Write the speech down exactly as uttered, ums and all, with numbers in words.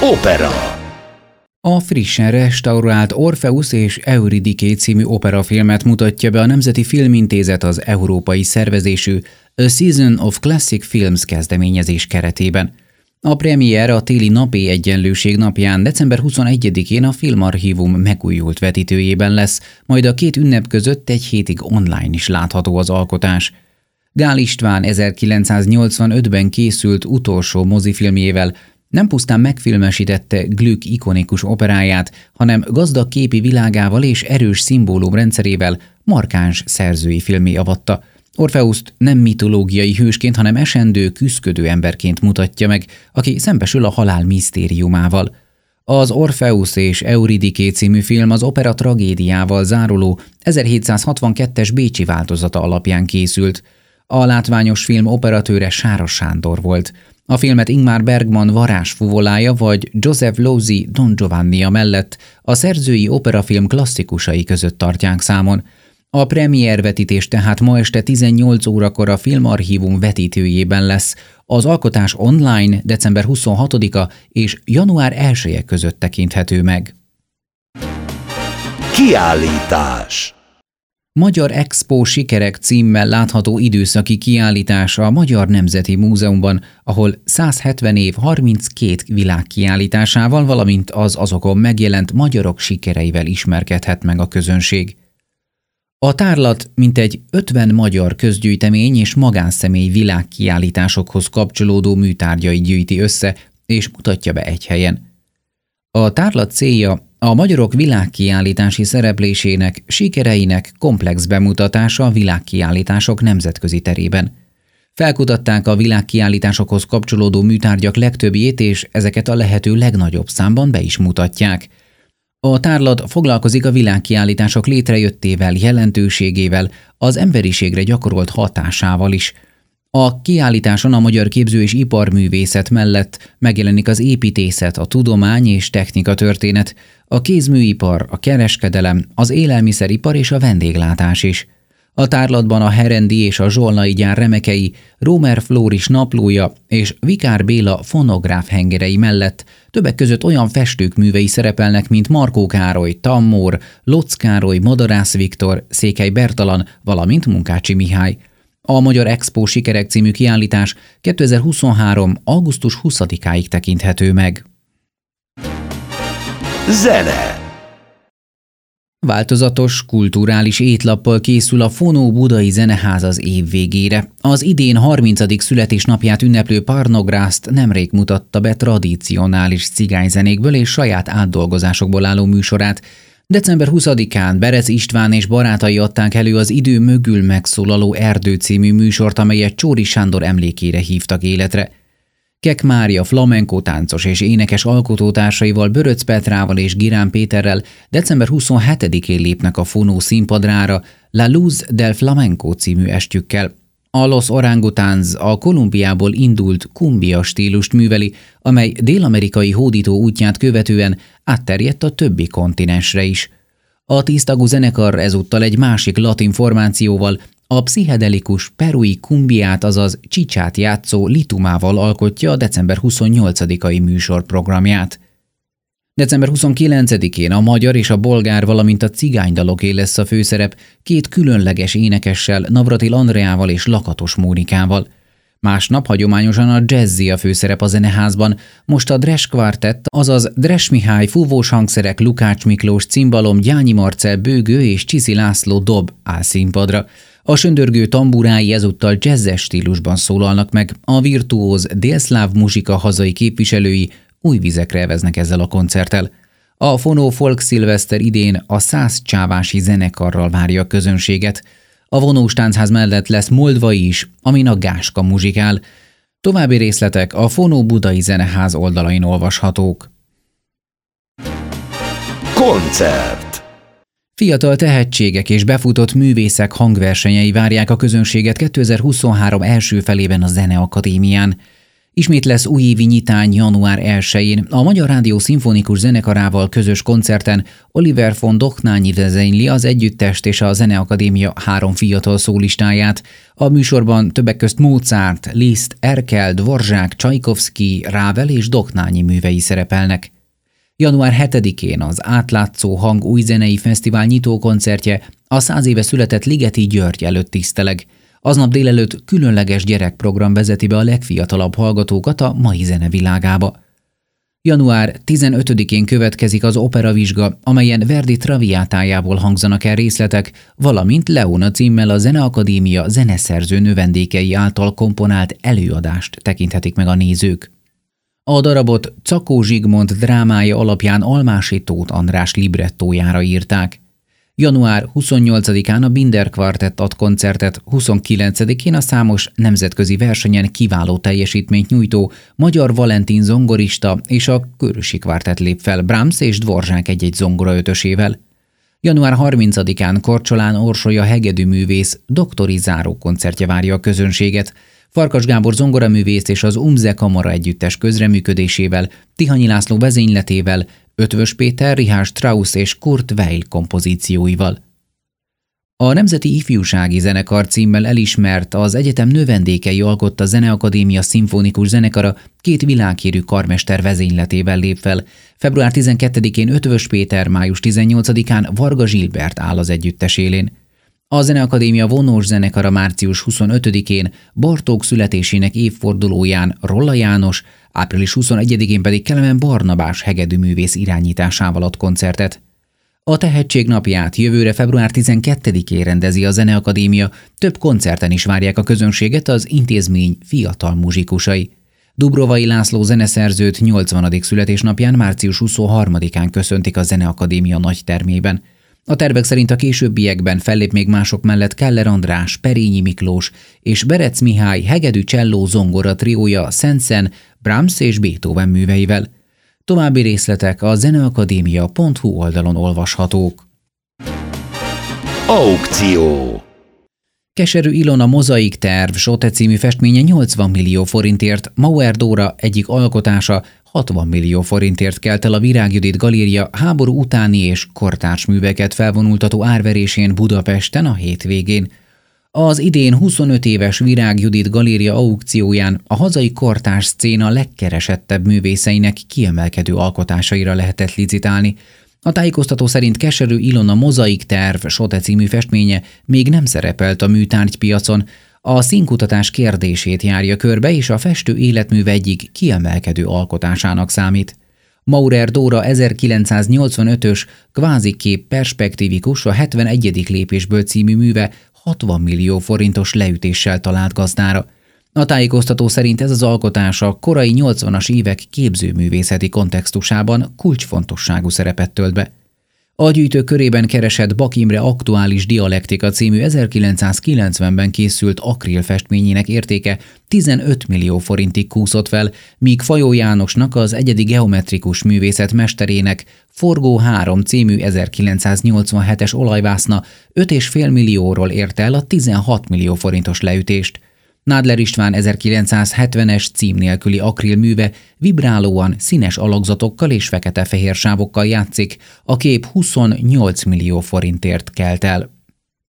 Opera. A frissen restaurált Orpheus és Euridiké című operafilmet mutatja be a Nemzeti Filmintézet az európai szervezésű A Season of Classic Films kezdeményezés keretében. A premier a téli napi egyenlőség napján december huszonegyedikén a Filmarchívum megújult vetítőjében lesz, majd a két ünnep között egy hétig online is látható az alkotás. Gál István ezerkilencszáznyolcvanötben készült utolsó mozifilmjével nem pusztán megfilmesítette Gluck ikonikus operáját, hanem gazdag képi világával és erős szimbólumrendszerével markáns szerzői filmé avatta. Orpheust nem mitológiai hősként, hanem esendő, küszködő emberként mutatja meg, aki szembesül a halál misztériumával. Az Orpheus és Euridiké című film az opera tragédiával záruló ezerhétszázhatvankettes bécsi változata alapján készült. A látványos film operatőre Sáros Sándor volt. A filmet Ingmar Bergman varázsfuvolája vagy Joseph Losey Don Giovannia mellett a szerzői operafilm klasszikusai között tartják számon. A premiervetítés tehát ma este tizennyolc órakor a Filmarchívum vetítőjében lesz. Az alkotás online december huszonhatodika és január elseje között tekinthető meg. Kiállítás. Magyar Expo sikerek címmel látható időszaki kiállítás a Magyar Nemzeti Múzeumban, ahol százhetven év harminckét világkiállításával, valamint az azokon megjelent magyarok sikereivel ismerkedhet meg a közönség. A tárlat mintegy ötven magyar közgyűjtemény és magánszemély világkiállításokhoz kapcsolódó műtárgyait gyűjti össze és mutatja be egy helyen. A tárlat célja a magyarok világkiállítási szereplésének, sikereinek komplex bemutatása a világkiállítások nemzetközi terében. Felkutatták a világkiállításokhoz kapcsolódó műtárgyak legtöbbjét, és ezeket a lehető legnagyobb számban be is mutatják. A tárlat foglalkozik a világkiállítások létrejöttével, jelentőségével, az emberiségre gyakorolt hatásával is. A kiállításon a magyar képző- és iparművészet mellett megjelenik az építészet, a tudomány és technika történet, a kézműipar, a kereskedelem, az élelmiszeripar és a vendéglátás is. A tárlatban a Herendi és a Zsolnai gyár remekei, Rómer Flóris naplója és Vikár Béla fonográf hengerei mellett többek között olyan festők művei szerepelnek, mint Markó Károly, Tammór, Lotz Károly, Madarász Viktor, Székely Bertalan, valamint Munkácsi Mihály. A Magyar Expo sikerek című kiállítás kétezer-huszonhárom. augusztus huszadikáig tekinthető meg. Zene. Változatos, kulturális étlappal készül a Fonó Budai Zeneház az év végére. Az idén harmincadik születésnapját ünneplő Parnográszt nemrég mutatta be tradicionális cigányzenékből és saját átdolgozásokból álló műsorát. december huszadikán Berez István és barátai adták elő az Idő mögül megszólaló Erdő című műsort, amelyet Csóri Sándor emlékére hívtak életre. Kek Mária flamenco táncos és énekes alkotótársaival, Böröc Petrával és Girán Péterrel december huszonhetedikén lépnek a Fonó színpadrára La Luz del Flamenco című estjükkel. A Los Orangutans a Kolumbiából indult kumbia stílust műveli, amely dél-amerikai hódító útját követően átterjedt a többi kontinensre is. A tíztagú zenekar ezúttal egy másik latin formációval, a pszichedelikus perui kumbiát, azaz csicsát játszó litumával alkotja a december huszonnyolcadikai műsor programját. december huszonkilencedikén a magyar és a bolgár, valamint a cigánydaloké lesz a főszerep, két különleges énekessel, Navratil Andreával és Lakatos Mónikával. Másnap hagyományosan a jazzy a főszerep a zeneházban, most a Dres Quartett, azaz Dres Mihály fúvós hangszerek, Lukács Miklós cimbalom, Gyányi Marcell bőgő és Csiszi László dob áll színpadra. A söndörgő tamburái ezúttal jazzes stílusban szólalnak meg, a virtuóz délszláv muzsika hazai képviselői új vizekre eveznek ezzel a koncerttel. A Fonó Folk Szilveszter idén a száz csávási zenekarral várja a közönséget. A vonós táncház mellett lesz moldvai is, amin a Gáska muzsikál. További részletek a Fonó Budai Zeneház oldalain olvashatók. Koncert. Fiatal tehetségek és befutott művészek hangversenyei várják a közönséget kétezer-huszonhárom első felében a Zeneakadémián. Ismét lesz újévi nyitány január elsején. A Magyar Rádió Szimfonikus Zenekarával közös koncerten Oliver von Dohnányi vezényli az együttest és a Zeneakadémia három fiatal szólistáját. A műsorban többek közt Mozart, Liszt, Erkel, Dvorzsák, Csajkovszky, Ravel és Dohnányi művei szerepelnek. január hetedikén az Átlátszó Hang új zenei fesztivál nyitókoncertje a száz éve született Ligeti György előtt tiszteleg. Aznap délelőtt különleges gyerekprogram vezeti be a legfiatalabb hallgatókat a mai zenevilágába. január tizenötödikén következik az operavizsga, amelyen Verdi Traviátájából hangzanak el részletek, valamint Leona címmel a Zeneakadémia zeneszerző növendékei által komponált előadást tekinthetik meg a nézők. A darabot Czakó Zsigmond drámája alapján Almási Tóth András librettójára írták. január huszonnyolcadikán a Binder Kvartett ad koncertet, huszonkilencedikén a számos nemzetközi versenyen kiváló teljesítményt nyújtó Magyar Valentin zongorista és a Körösi Kvartett lép fel Brahms és Dvorzsák egy-egy zongoraötösével. január harmincadikán Korcsolán Orsolya hegedűművész doktori záró koncertje várja a közönséget, Farkas Gábor zongoraművész és az Umze Kamara együttes közreműködésével, Tihanyi László vezényletével, Ötvös Péter, Richard Strauss és Kurt Weill kompozícióival. A Nemzeti Ifjúsági Zenekar címmel elismert, az egyetem növendékei alkotta Zeneakadémia szimfonikus zenekara két világhírű karmester vezényletével lép fel. február tizenkettedikén Ötvös Péter, május tizennyolcadikán Varga Zsilbert áll az együttes élén. A Zeneakadémia vonós zenekara március huszonötödikén Bartók születésének évfordulóján Rolla János, április huszonegyedikén pedig Kelemen Barnabás hegedűművész irányításával ad koncertet. A Tehetség napját jövőre február tizenkettedikén rendezi a Zeneakadémia, több koncerten is várják a közönséget az intézmény fiatal muzsikusai. Dubrovai László zeneszerzőt nyolcvanadik születésnapján március huszonharmadikán köszöntik a Zeneakadémia nagytermében. A tervek szerint a későbbiekben fellép még mások mellett Keller András, Perényi Miklós és Berec Mihály hegedű cselló zongora triója Szentszen, Brahms és Beethoven műveivel. További részletek a zeneakadémia pont hu oldalon olvashatók. Aukció. Keserű Ilona mozaik terv Sote című festménye nyolcvan millió forintért, Mauer Dóra egyik alkotása hatvan millió forintért kelt el a Virág Judit Galéria háború utáni és kortárs műveket felvonultató árverésén Budapesten a hétvégén. Az idén huszonöt éves Virág Judit Galéria aukcióján a hazai kortárs szcéna legkeresettebb művészeinek kiemelkedő alkotásaira lehetett licitálni. A tájékoztató szerint Keserű Ilona mozaik terv Sote című festménye még nem szerepelt a műtárgypiacon, a színkutatás kérdését járja körbe, és a festő életműve egyik kiemelkedő alkotásának számít. Maurer Dóra ezerkilencszáznyolcvanötös kvázikép perspektívikus a hetvenegyedik lépésből című műve hatvan millió forintos leütéssel talált gazdára. A tájékoztató szerint ez az alkotás a korai nyolcvanas évek képzőművészeti kontextusában kulcsfontosságú szerepet tölt be. A gyűjtő körében keresett Bak Imre Aktuális Dialektika című ezerkilencszázkilencvenben készült akril festményének értéke tizenöt millió forintig kúszott fel, míg Fajó Jánosnak, az egyedi geometrikus művészet mesterének Forgó három című ezerkilencszáznyolcvanhetes olajvászna öt egész öt millióról érte el a tizenhat millió forintos leütést. Nádler István ezerkilencszázhetvenes cím nélküli akril műve vibrálóan színes alakzatokkal és fekete-fehér sávokkal játszik, a kép huszonnyolc millió forintért kelt el.